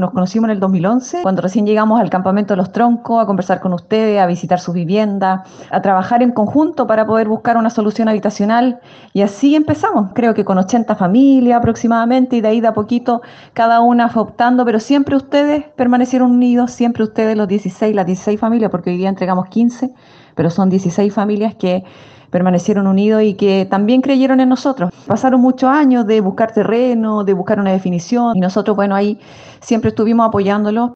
nos conocimos en el 2011, cuando recién llegamos al campamento de Los Troncos, a conversar con ustedes, a visitar sus viviendas, a trabajar en conjunto para poder buscar una solución habitacional. Y así empezamos, creo que con 80 familias aproximadamente, y de ahí de a poquito cada una fue optando, pero siempre ustedes permanecieron unidos, siempre ustedes las 16 familias, porque hoy día entregamos 15, pero son 16 familias que permanecieron unidos y que también creyeron en nosotros. Pasaron muchos años de buscar terreno, de buscar una definición, y nosotros, bueno, ahí siempre estuvimos apoyándolos.